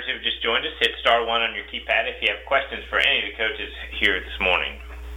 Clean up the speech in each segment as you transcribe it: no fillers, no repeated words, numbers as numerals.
who have just joined us, hit star 1 on your keypad if you have questions for any of the coaches here this morning.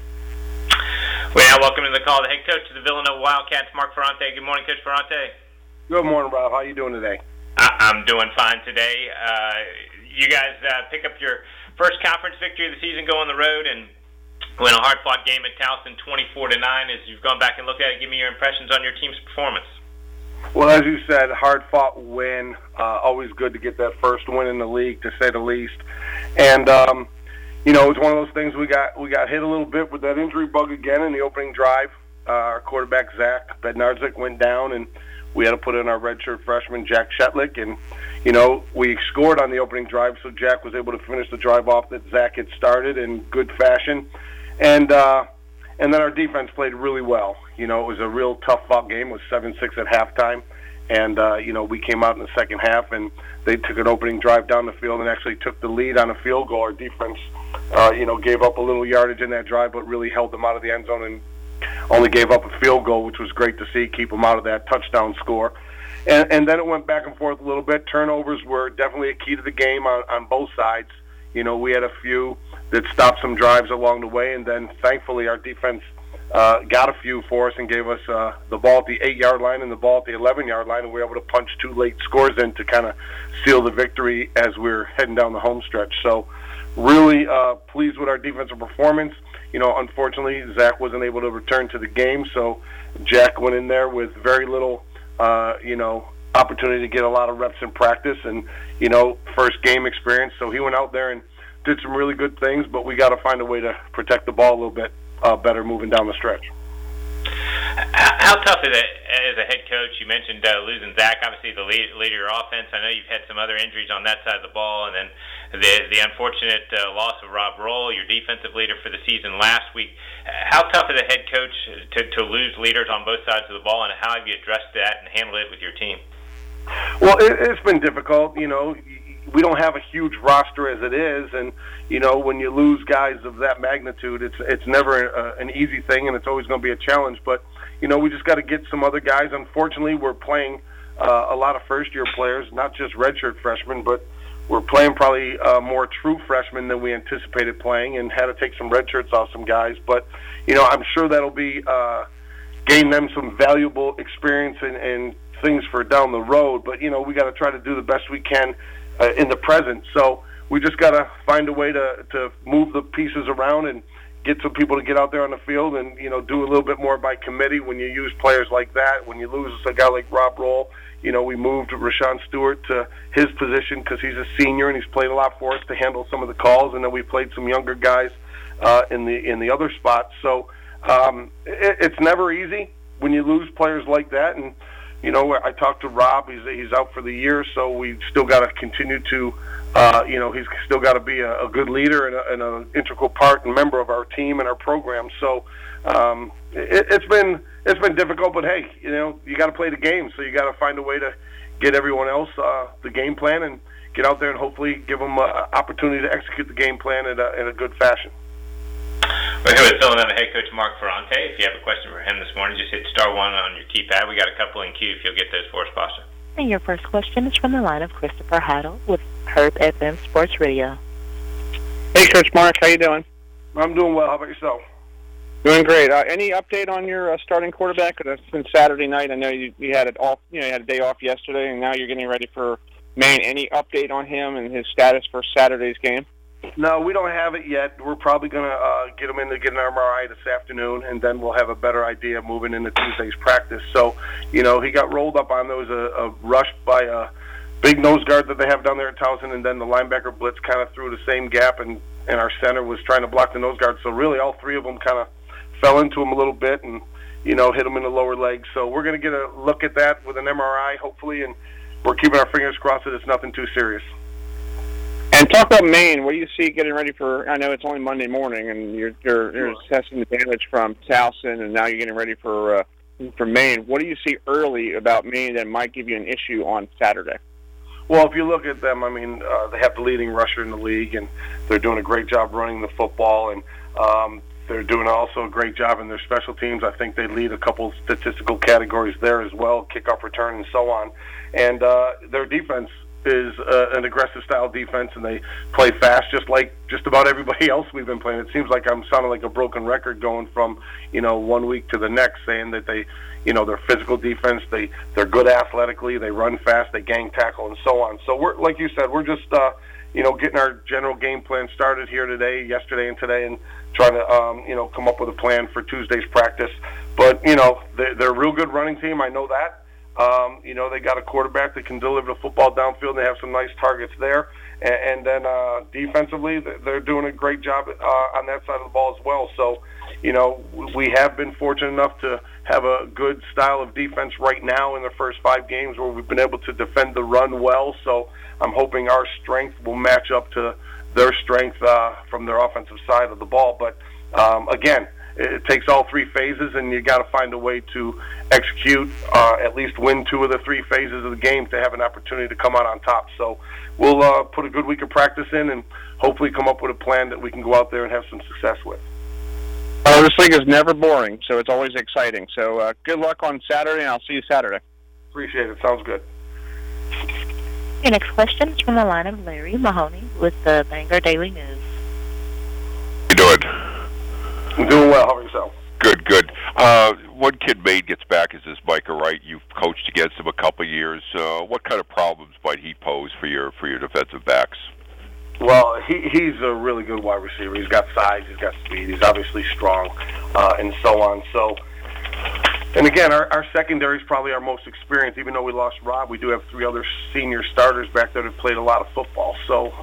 We now welcome to the call the head coach of the Villanova Wildcats, Mark Ferrante. Good morning, Coach Ferrante. Good morning, Rob. How are you doing today? I'm doing fine today. You guys pick up your first conference victory of the season, go on the road, and win a hard-fought game at Towson 24-9. As you've gone back and looked at it, give me your impressions on your team's performance. Well, as you said, hard-fought win. Always good to get that first win in the league, to say the least. And it's one of those things. We got hit a little bit with that injury bug again in the opening drive. Our quarterback Zach Bednarczyk went down, and we had to put in our redshirt freshman Jack Shetlick. And we scored on the opening drive, so Jack was able to finish the drive off that Zach had started in good fashion. And then our defense played really well. It was a real tough-fought game. It was 7-6 at halftime. And, we came out in the second half, and they took an opening drive down the field and actually took the lead on a field goal. Our defense, gave up a little yardage in that drive, but really held them out of the end zone and only gave up a field goal, which was great to see, keep them out of that touchdown score. And then it went back and forth a little bit. Turnovers were definitely a key to the game on both sides. We had a few that stopped some drives along the way, and then thankfully our defense got a few for us and gave us the ball at the 8-yard line and the ball at the 11-yard line, and we were able to punch 2 late scores in to kind of seal the victory as we were heading down the home stretch. So really pleased with our defensive performance. Unfortunately, Zach wasn't able to return to the game, so Jack went in there with very little, opportunity to get a lot of reps in practice and, first game experience. So he went out there and did some really good things, but we got to find a way to protect the ball a little bit better moving down the stretch. How tough is it as a head coach? You mentioned losing Zach, obviously the leader of your offense. I know you've had some other injuries on that side of the ball, and then the unfortunate loss of Rob Roll, your defensive leader for the season last week. How tough is a head coach to lose leaders on both sides of the ball, and how have you addressed that and handled it with your team? Well, it's been difficult. We don't have a huge roster as it is, and when you lose guys of that magnitude, it's never an easy thing, and it's always going to be a challenge. But we just got to get some other guys. Unfortunately, we're playing a lot of first-year players, not just redshirt freshmen, but we're playing probably more true freshmen than we anticipated playing, and had to take some redshirts off some guys. But I'm sure that'll be gain them some valuable experience and things for down the road. But we got to try to do the best we can in the present. So we just got to find a way to move the pieces around and get some people to get out there on the field and, do a little bit more by committee when you use players like that. When you lose a guy like Rob Roll, we moved Rashawn Stewart to his position because he's a senior and he's played a lot for us to handle some of the calls. And then we played some younger guys in the other spots. So it's never easy when you lose players like that. And, I talked to Rob. He's out for the year, so we still got to continue to, he's still got to be a good leader and an integral part and member of our team and our program. So it's been difficult, but hey, you got to play the game, so you got to find a way to get everyone else the game plan and get out there and hopefully give them an opportunity to execute the game plan in a good fashion. We're here with Villanova head coach Mark Ferrante. If you have a question for him this morning, just hit star 1 on your keypad. We got a couple in queue if you'll get those for us, Pastor. And your first question is from the line of Christopher Haddle with Herb FM Sports Radio. Hey, Coach Mark, how you doing? I'm doing well. How about yourself? Doing great. Any update on your starting quarterback? It's been Saturday night. I know you had it off. You had a day off yesterday, and now you're getting ready for Maine. Any update on him and his status for Saturday's game? No, we don't have it yet. We're probably going to get him in to get an MRI this afternoon, and then we'll have a better idea moving into Tuesday's practice. So, he got rolled up on those, a rush by a big nose guard that they have down there at Towson, and then the linebacker blitz kind of threw the same gap, and our center was trying to block the nose guard. So really all three of them kind of fell into him a little bit and, hit him in the lower leg. So we're going to get a look at that with an MRI, hopefully, and we're keeping our fingers crossed that it's nothing too serious. And talk about Maine. What do you see getting ready for? I know it's only Monday morning, and you're assessing the damage from Towson, and now you're getting ready for Maine. What do you see early about Maine that might give you an issue on Saturday? Well, if you look at them, they have the leading rusher in the league, and they're doing a great job running the football, and they're doing also a great job in their special teams. I think they lead a couple statistical categories there as well, kickoff return and so on. And their defense is an aggressive style defense, and they play fast, just like just about everybody else we've been playing. It seems like I'm sounding like a broken record going from 1 week to the next, saying that they, they're physical defense, they're good athletically, they run fast, they gang tackle, and so on. So we're, like you said, we're just getting our general game plan started here today, yesterday, and today, and trying to come up with a plan for Tuesday's practice. But they're a real good running team. I know that. They got a quarterback that can deliver the football downfield. They have some nice targets there. And then defensively, they're doing a great job on that side of the ball as well. So, we have been fortunate enough to have a good style of defense right now in the first 5 games where we've been able to defend the run well. So I'm hoping our strength will match up to their strength from their offensive side of the ball. But, again, it takes all 3 phases, and you got to find a way to execute, at least win 2 of the 3 phases of the game to have an opportunity to come out on top. So we'll put a good week of practice in and hopefully come up with a plan that we can go out there and have some success with. This league is never boring, so it's always exciting. So good luck on Saturday, and I'll see you Saturday. Appreciate it. Sounds good. Your next question is from the line of Larry Mahoney with the Bangor Daily News. How you doing? I'm doing well. How about yourself? Good, good. One kid Maine gets back is this Micah Wright. You've coached against him a couple of years. What kind of problems might he pose for your defensive backs? Well, he's a really good wide receiver. He's got size, he's got speed, he's obviously strong, and so on. So, and again, our secondary is probably our most experienced. Even though we lost Rob, we do have 3 other senior starters back there that played a lot of football. So,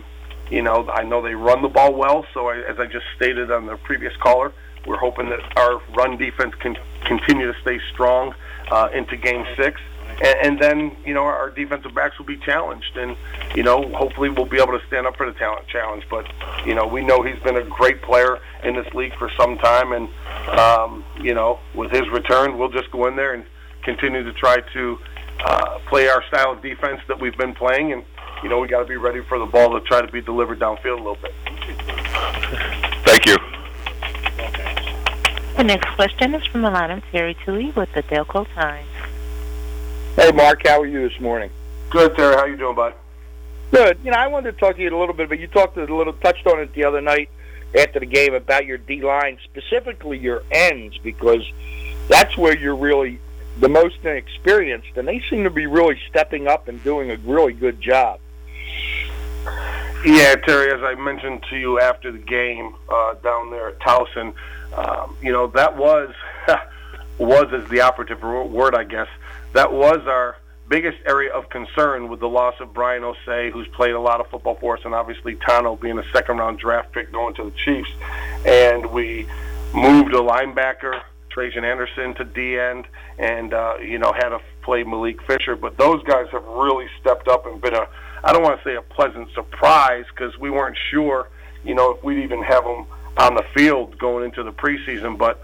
I know they run the ball well. So, as I just stated on the previous caller, we're hoping that our run defense can continue to stay strong into Game 6. And then, our defensive backs will be challenged. And, hopefully we'll be able to stand up for the talent challenge. But, we know he's been a great player in this league for some time. And, with his return, we'll just go in there and continue to try to play our style of defense that we've been playing. And, we got to be ready for the ball to try to be delivered downfield a little bit. Thank you. The next question is from the line of Terry Tui with the Delco Times. Hey, Mark, how are you this morning? Good, Terry. How you doing, bud? Good. I wanted to talk to you a little bit, but you touched on it the other night after the game about your D-line, specifically your ends, because that's where you're really the most inexperienced, and they seem to be really stepping up and doing a really good job. Yeah, Terry, as I mentioned to you after the game down there at Towson, that was is the operative word, I guess. That was our biggest area of concern with the loss of Brian Osei, who's played a lot of football for us, and obviously Tano being a second-round draft pick going to the Chiefs. And we moved a linebacker, Trajan Anderson, to D-end, and, had to play Malik Fisher. But those guys have really stepped up and been I don't want to say a pleasant surprise, because we weren't sure, if we'd even have them on the field going into the preseason. But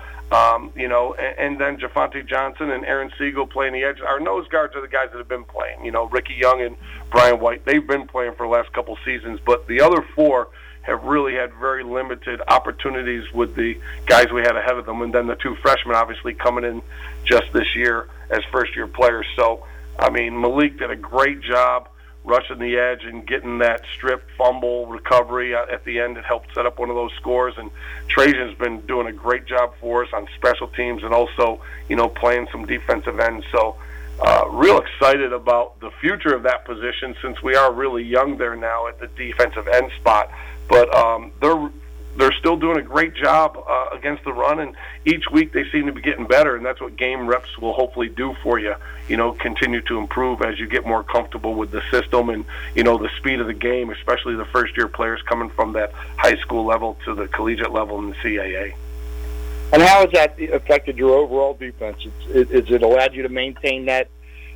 and then Javonte Johnson and Aaron Siegel playing the edge. Our nose guards are the guys that have been playing. Ricky Young and Brian White, they've been playing for the last couple seasons. But the other 4 have really had very limited opportunities with the guys we had ahead of them. And then the 2 freshmen obviously coming in just this year as first-year players. So, Malik did a great job rushing the edge and getting that strip fumble recovery at the end. It helped set up one of those scores. And Trajan's been doing a great job for us on special teams and also, playing some defensive ends. So real excited about the future of that position, since we are really young there now at the defensive end spot. But they're still doing a great job against the run, and each week they seem to be getting better, and that's what game reps will hopefully do for you. Continue to improve as you get more comfortable with the system and, the speed of the game, especially the first-year players coming from that high school level to the collegiate level in the CAA. And how has that affected your overall defense? Is it allowed you to maintain that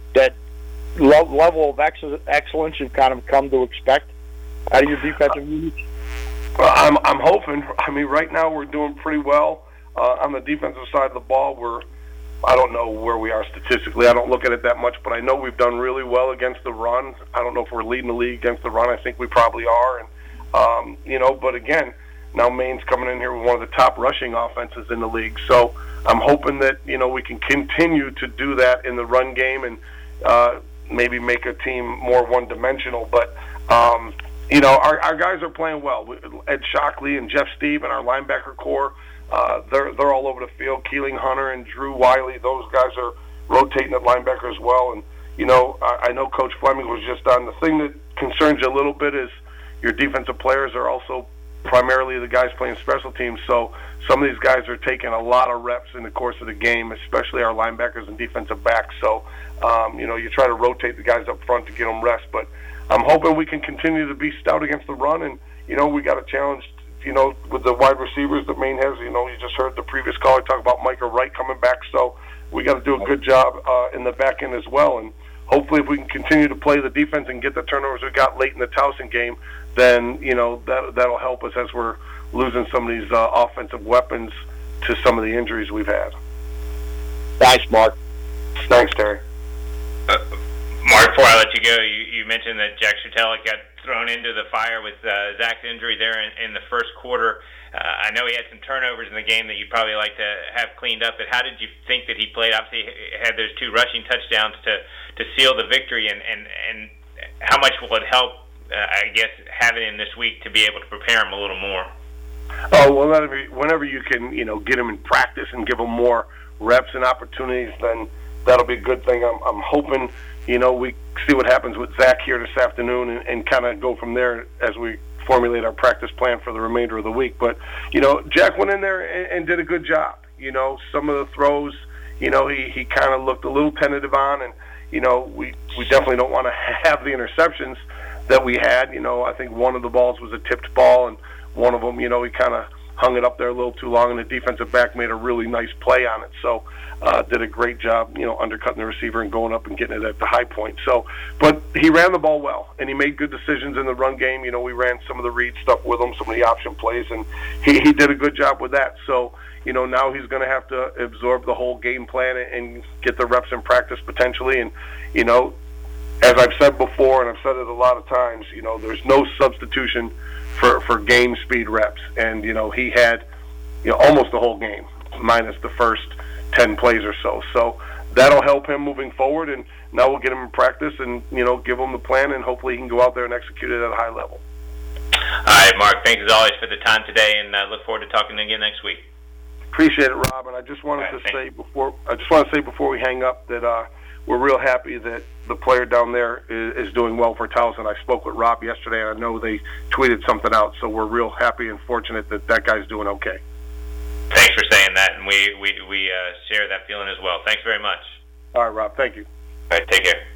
level of excellence you've kind of come to expect out of your defensive units? Well, I'm hoping. Right now we're doing pretty well on the defensive side of the ball. I don't know where we are statistically. I don't look at it that much, but I know we've done really well against the run. I don't know if we're leading the league against the run. I think we probably are. And but again, now Maine's coming in here with one of the top rushing offenses in the league. So I'm hoping that we can continue to do that in the run game and maybe make a team more one-dimensional. But our guys are playing well. Ed Shockley and Jeff Steve and our linebacker core, they're all over the field. Keeling Hunter and Drew Wiley, those guys are rotating at linebacker as well. And I know Coach Fleming was just on. The thing that concerns you a little bit is your defensive players are also primarily the guys playing special teams. So some of these guys are taking a lot of reps in the course of the game, especially our linebackers and defensive backs. So, you try to rotate the guys up front to get them rest. But I'm hoping we can continue to be stout against the run. And, we got a challenge, with the wide receivers that Maine has. You just heard the previous caller talk about Micah Wright coming back. So we got to do a good job in the back end as well. And hopefully if we can continue to play the defense and get the turnovers we got late in the Towson game, then, that'll help us as we're losing some of these offensive weapons to some of the injuries we've had. Thanks, Mark. Thanks, Terry. Mark, before I let you go, you mentioned that Jack Shatelic got thrown into the fire with Zach's injury there in the first quarter. I know he had some turnovers in the game that you'd probably like to have cleaned up, but how did you think that he played? Obviously, he had those 2 rushing touchdowns to seal the victory, and how much will it help, I guess, having him this week to be able to prepare him a little more? Oh, well, whenever you can, get him in practice and give him more reps and opportunities, then that'll be a good thing. I'm hoping, we see what happens with Zach here this afternoon and kind of go from there as we formulate our practice plan for the remainder of the week. But, Jack went in there and did a good job. Some of the throws, he kind of looked a little tentative on, and, we definitely don't want to have the interceptions that we had. I think one of the balls was a tipped ball, and one of them, he kind of hung it up there a little too long, and the defensive back made a really nice play on it. So did a great job, undercutting the receiver and going up and getting it at the high point. So, but he ran the ball well, and he made good decisions in the run game. We ran some of the read stuff with him, some of the option plays, and he did a good job with that. So, now he's going to have to absorb the whole game plan and get the reps in practice potentially. And, as I've said before, and I've said it a lot of times, there's no substitution for game speed reps. And, he had, almost the whole game, minus the first 10 plays or so. So that'll help him moving forward, and now we'll get him in practice and, give him the plan, and hopefully he can go out there and execute it at a high level. All right, Mark, thanks as always for the time today, and look forward to talking again next week. Appreciate it, Rob. And I just wanted to say before we hang up that we're real happy that the player down there is doing well for Towson. I spoke with Rob yesterday, and I know they tweeted something out, so we're real happy and fortunate that guy's doing okay. Thanks for saying that, and we share that feeling as well. Thanks very much. All right, Rob. Thank you. All right, take care.